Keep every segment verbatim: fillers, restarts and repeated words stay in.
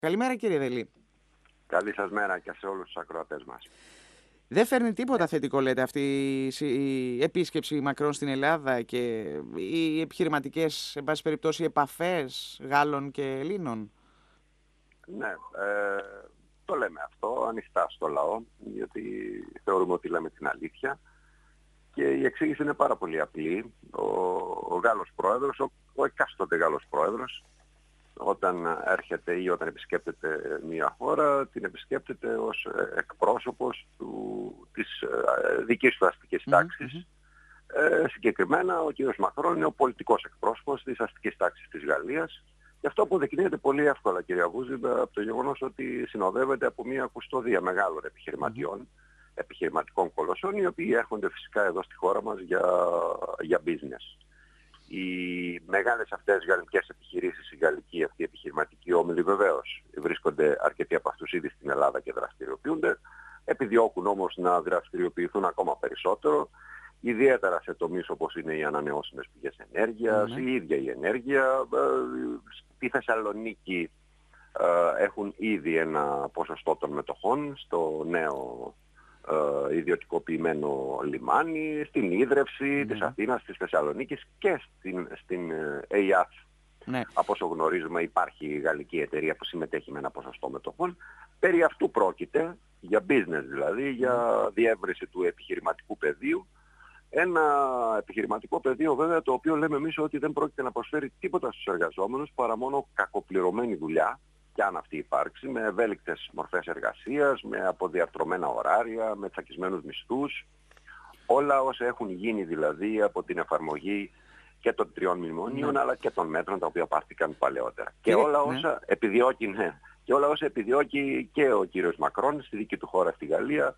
Καλημέρα κύριε Δελή. Καλή σας μέρα και σε όλους τους ακροατές μας. Δεν φέρνει τίποτα θετικό, λέτε, αυτή η επίσκεψη Μακρόν στην Ελλάδα και οι επιχειρηματικές, εν πάση περιπτώσει, επαφές Γάλλων και Ελλήνων? Ναι, ε, το λέμε αυτό ανοιχτά στο λαό, γιατί θεωρούμε ότι λέμε την αλήθεια. Και η εξήγηση είναι πάρα πολύ απλή. Ο, ο Γάλλος πρόεδρος, ο, ο εκάστοτε Γάλλος πρόεδρος, όταν έρχεται ή όταν επισκέπτεται μια χώρα, την επισκέπτεται ως εκπρόσωπος του, της ε, δικής του αστικής τάξης. Mm-hmm. Ε, συγκεκριμένα, ο κ. Μακρόν είναι ο πολιτικός εκπρόσωπος της αστικής τάξης της Γαλλίας. Και αυτό αποδεικνύεται πολύ εύκολα, κυρία Βούζη, από το γεγονός ότι συνοδεύεται από μια κουστοδία μεγάλων επιχειρηματιών, mm-hmm. επιχειρηματικών κολοσσών, οι οποίοι έρχονται φυσικά εδώ στη χώρα μας για, για business. Οι μεγάλες αυτές γαλλικές επιχειρήσεις, οι γαλλικοί αυτοί επιχειρηματικοί όμιλοι βεβαίως βρίσκονται αρκετοί από αυτούς ήδη στην Ελλάδα και δραστηριοποιούνται, επιδιώκουν όμως να δραστηριοποιηθούν ακόμα περισσότερο, ιδιαίτερα σε τομείς όπως είναι οι ανανεώσιμες πηγές ενέργειας, mm-hmm. η ίδια η ενέργεια. Στη Θεσσαλονίκη έχουν ήδη ένα ποσοστό των μετοχών στο νέο Uh, ιδιωτικοποιημένο λιμάνι, στην ίδρυυση mm. της Αθήνας, της Θεσσαλονίκης και στην, στην ΕΙΑΘ. Mm. Από όσο γνωρίζουμε υπάρχει η γαλλική εταιρεία που συμμετέχει με ένα ποσοστό μετοχών. Περί αυτού πρόκειται, για business δηλαδή, mm. για διεύρυνση του επιχειρηματικού πεδίου. Ένα επιχειρηματικό πεδίο βέβαια το οποίο λέμε εμείς ότι δεν πρόκειται να προσφέρει τίποτα στους εργαζόμενους παρά μόνο κακοπληρωμένη δουλειά, κι αν αυτή υπάρξει, με ευέλικτες μορφές εργασίας, με αποδιαρθρωμένα ωράρια, με τσακισμένους μισθούς. Όλα όσα έχουν γίνει δηλαδή από την εφαρμογή και των τριών μνημονίων, ναι. αλλά και των μέτρων τα οποία πάρθηκαν παλαιότερα. Και, και όλα όσα ναι. επιδιώκει, ναι, και όλα όσα επιδιώκει και ο κύριος Μακρόν στη δική του χώρα, στη Γαλλία,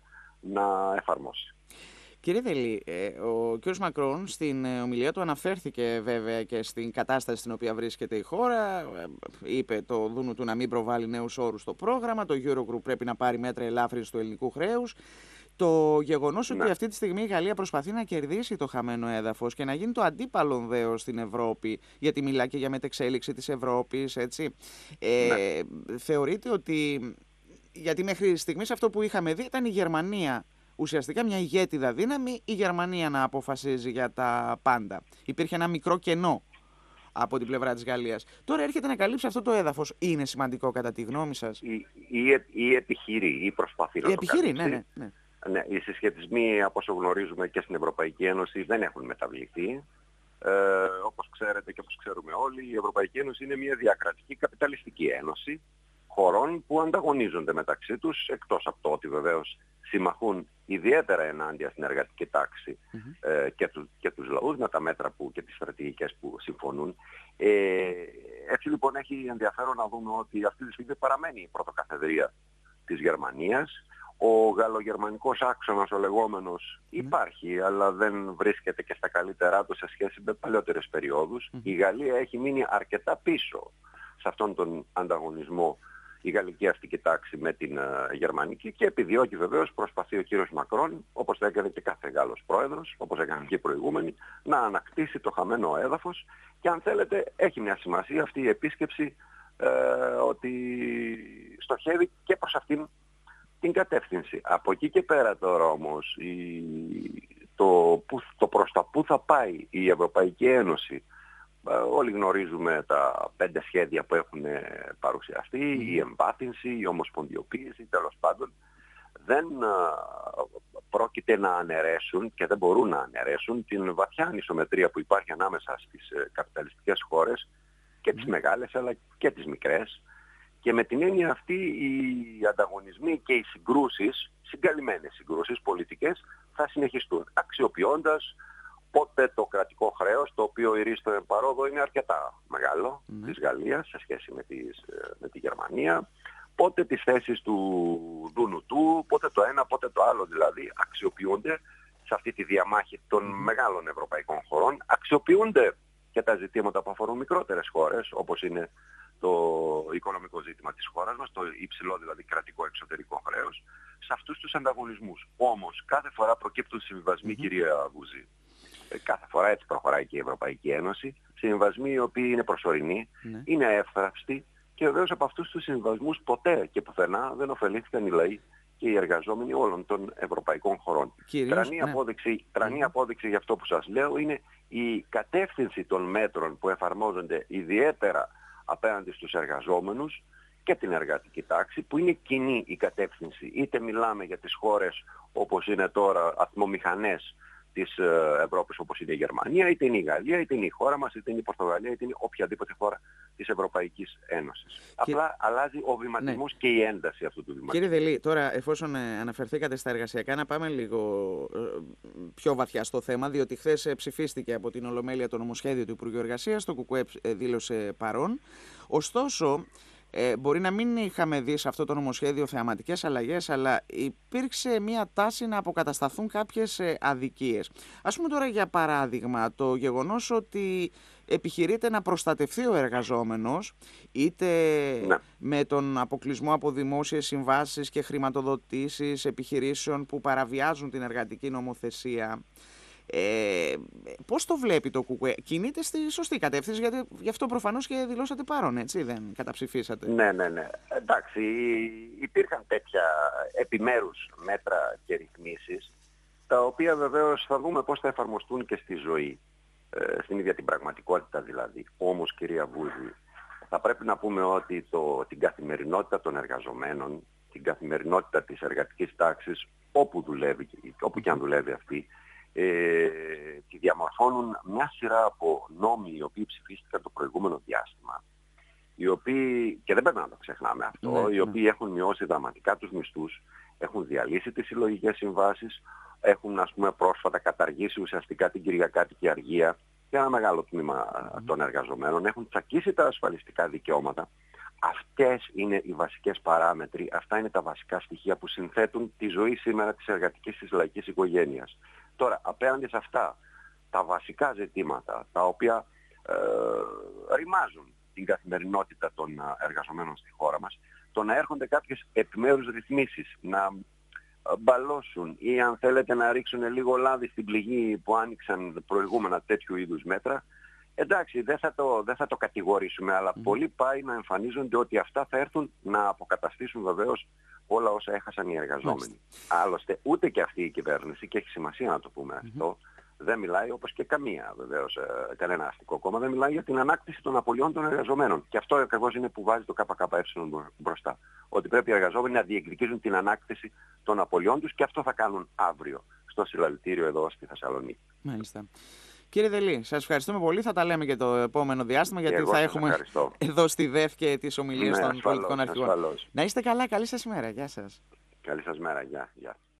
να εφαρμόσει. Κύριε Δελή, ο κ. Μακρόν στην ομιλία του αναφέρθηκε βέβαια και στην κατάσταση στην οποία βρίσκεται η χώρα. Είπε το δούνου του να μην προβάλλει νέους όρους στο πρόγραμμα, το Eurogroup πρέπει να πάρει μέτρα ελάφρυνσης του ελληνικού χρέους. Το γεγονός ναι. ότι αυτή τη στιγμή η Γαλλία προσπαθεί να κερδίσει το χαμένο έδαφος και να γίνει το αντίπαλον δέος στην Ευρώπη, γιατί μιλά και για μετεξέλιξη της Ευρώπης, έτσι. Ε, ναι. Θεωρείτε ότι, γιατί μέχρι στιγμής αυτό που είχαμε δει ήταν η Γερμανία, ουσιαστικά μια ηγέτιδα δύναμη, η Γερμανία να αποφασίζει για τα πάντα. Υπήρχε ένα μικρό κενό από την πλευρά της Γαλλίας. Τώρα έρχεται να καλύψει αυτό το έδαφος. Είναι σημαντικό κατά τη γνώμη σας? Η, η, η επιχειρή, η προσπαθεί να η επιχειρή, το ναι, ναι, ναι. ναι. Οι συσχετισμοί, από όσο γνωρίζουμε και στην Ευρωπαϊκή Ένωση, δεν έχουν μεταβληθεί. Ε, όπως ξέρετε και όπως ξέρουμε όλοι, η Ευρωπαϊκή Ένωση είναι μια διακρατική καπιταλιστική ένωση χωρών που ανταγωνίζονται μεταξύ τους, εκτός από το ότι βεβαίως συμμαχούν ιδιαίτερα ενάντια στην εργατική τάξη mm-hmm. ε, και, του, και τους λαούς με τα μέτρα που, και τις στρατηγικές που συμφωνούν. Ε, έτσι λοιπόν έχει ενδιαφέρον να δούμε ότι αυτή τη στιγμή παραμένει η πρωτοκαθεδρία της Γερμανίας. Ο γαλλογερμανικός άξονας, ο λεγόμενος, mm-hmm. υπάρχει, αλλά δεν βρίσκεται και στα καλύτερά του σε σχέση με παλαιότερες περιόδους. Mm-hmm. Η Γαλλία έχει μείνει αρκετά πίσω σε αυτόν τον ανταγωνισμό, η γαλλική αστική τάξη με την uh, γερμανική, και επιδιώκει βεβαίως, προσπαθεί ο κύριος Μακρόν, όπως το έκανε και κάθε Γάλλος πρόεδρος, όπως έκανε και οι προηγούμενοι, να ανακτήσει το χαμένο έδαφος, και αν θέλετε έχει μια σημασία αυτή η επίσκεψη ε, ότι στοχεύει και προς αυτήν την κατεύθυνση. Από εκεί και πέρα τώρα όμως η, το, που, το προς τα που θα πάει η Ευρωπαϊκή Ένωση, όλοι γνωρίζουμε τα πέντε σχέδια που έχουν παρουσιαστεί, mm. η εμπάθυνση, η ομοσπονδιοποίηση, τέλος πάντων, δεν uh, πρόκειται να αναιρέσουν και δεν μπορούν να αναιρέσουν την βαθιά ανισομετρία που υπάρχει ανάμεσα στις uh, καπιταλιστικές χώρες, και mm. τις μεγάλες αλλά και τις μικρές, και με την έννοια αυτή οι ανταγωνισμοί και οι συγκρούσεις, συγκαλυμμένες συγκρούσεις πολιτικές, θα συνεχιστούν, αξιοποιώντας πότε το κρατικό χρέος, το οποίο ηρίστο εν παρόδο είναι αρκετά μεγάλο, mm. της Γαλλίας σε σχέση με, τις, με τη Γερμανία, πότε τις θέσεις του δούνου του, πότε το ένα, πότε το άλλο δηλαδή αξιοποιούνται σε αυτή τη διαμάχη των mm. μεγάλων ευρωπαϊκών χωρών, αξιοποιούνται και τα ζητήματα που αφορούν μικρότερες χώρες, όπως είναι το οικονομικό ζήτημα της χώρας μας, το υψηλό δηλαδή κρατικό εξωτερικό χρέος, σε αυτούς τους ανταγωνισμούς. Όμως κάθε φορά προκύπτουν συμβιβασμοί, mm-hmm. κυρία Βούζη. Κάθε φορά έτσι προχωράει και η Ευρωπαϊκή Ένωση. Συμβιβασμοί οι οποίοι είναι προσωρινοί, mm-hmm. είναι εύθραυστοι Και βεβαίως από αυτούς τους συμβασμούς ποτέ και πουθενά δεν ωφελήθηκαν οι λαοί και οι εργαζόμενοι όλων των ευρωπαϊκών χωρών. Κυρίως, Τρανή, ναι. απόδειξη, τρανή Mm. απόδειξη για αυτό που σας λέω είναι η κατεύθυνση των μέτρων που εφαρμόζονται ιδιαίτερα απέναντι στους εργαζόμενους και την εργατική τάξη, που είναι κοινή η κατεύθυνση. Είτε μιλάμε για τις χώρες όπως είναι τώρα ατμομηχανές της Ευρώπης, όπως είναι η Γερμανία, είτε είναι η Γαλλία, είτε είναι η χώρα μας, είτε είναι η Πορτογαλία, είτε είναι οποιαδήποτε χώρα της Ευρωπαϊκής Ένωσης. Και... Απλά αλλάζει ο βηματισμός, ναι, και η ένταση αυτού του βηματισμού. Κύριε Δελή, τώρα εφόσον ε, αναφερθήκατε στα εργασιακά, να πάμε λίγο ε, πιο βαθιά στο θέμα, διότι χθες ε, ψηφίστηκε από την Ολομέλεια το νομοσχέδιο του Υπουργείου Εργασίας, το ΚΚΕ ε, δήλωσε παρόν. Ωστόσο, Ε, μπορεί να μην είχαμε δει σε αυτό το νομοσχέδιο θεαματικές αλλαγές, αλλά υπήρξε μια τάση να αποκατασταθούν κάποιες ε, αδικίες. Ας πούμε τώρα για παράδειγμα το γεγονός ότι επιχειρείται να προστατευτεί ο εργαζόμενος, είτε ναι. με τον αποκλεισμό από δημόσιες συμβάσεις και χρηματοδοτήσεις επιχειρήσεων που παραβιάζουν την εργατική νομοθεσία. Ε, πώς το βλέπει το ΚΚΕ? Κινείται στη σωστή κατεύθυνση, γιατί γι' αυτό προφανώς και δηλώσατε παρόν, έτσι, δεν καταψηφίσατε? Ναι, ναι, ναι. Εντάξει, υπήρχαν τέτοια επιμέρους μέτρα και ρυθμίσεις, τα οποία βεβαίως θα δούμε πώς θα εφαρμοστούν και στη ζωή, ε, στην ίδια την πραγματικότητα δηλαδή. Όμως, κυρία Βούζη, θα πρέπει να πούμε ότι το, την καθημερινότητα των εργαζομένων, την καθημερινότητα της εργατικής τάξης, όπου δουλεύει, όπου και αν δουλεύει αυτή, Ε, τη διαμορφώνουν μια σειρά από νόμοι οι οποίοι ψηφίστηκαν το προηγούμενο διάστημα, οι οποίοι, και δεν πρέπει να το ξεχνάμε αυτό, ναι, οι οποίοι ναι. έχουν μειώσει δραματικά τους μισθούς, έχουν διαλύσει τις συλλογικές συμβάσεις, έχουν ας πούμε πρόσφατα καταργήσει ουσιαστικά την κυριακάτικη αργία για ένα μεγάλο τμήμα mm. των εργαζομένων, έχουν τσακίσει τα ασφαλιστικά δικαιώματα. Αυτές είναι οι βασικές παράμετροι, αυτά είναι τα βασικά στοιχεία που συνθέτουν τη ζωή σήμερα της εργατικής της λαϊκής οικογένειας. Τώρα, απέναντι σε αυτά τα βασικά ζητήματα, τα οποία ε, ρημάζουν την καθημερινότητα των εργαζομένων στη χώρα μας, το να έρχονται κάποιες επιμέρους ρυθμίσεις, να μπαλώσουν ή αν θέλετε να ρίξουν λίγο λάδι στην πληγή που άνοιξαν προηγούμενα τέτοιου είδους μέτρα, εντάξει, δεν θα το, δεν θα το κατηγορήσουμε, αλλά mm. πολύ πάει να εμφανίζονται ότι αυτά θα έρθουν να αποκαταστήσουν βεβαίως όλα όσα έχασαν οι εργαζόμενοι. Mm. Άλλωστε, ούτε και αυτή η κυβέρνηση, και έχει σημασία να το πούμε mm-hmm. αυτό, δεν μιλάει, όπως και καμία βεβαίως, ε, κανένα αστικό κόμμα, δεν μιλάει για την ανάκτηση των απολειών των εργαζομένων. Και αυτό ακριβώς είναι που βάζει το ΚΚΕ μπροστά. Ότι πρέπει οι εργαζόμενοι να διεκδικήσουν την ανάκτηση των απολειών τους, και αυτό θα κάνουν αύριο στο συλλαλητήριο εδώ στη Θεσσαλονίκη. Μάλιστα. Κύριε Δελή, σας ευχαριστούμε πολύ. Θα τα λέμε και το επόμενο διάστημα, γιατί εγώ θα έχουμε ευχαριστώ. εδώ στη ΔΕΦ και τις ομιλίες ναι, των ασφαλώς, πολιτικών αρχηγών. ασφαλώς. Να είστε καλά. Καλή σας ημέρα. Γεια σας. Καλή σας μέρα. Γεια. Γεια.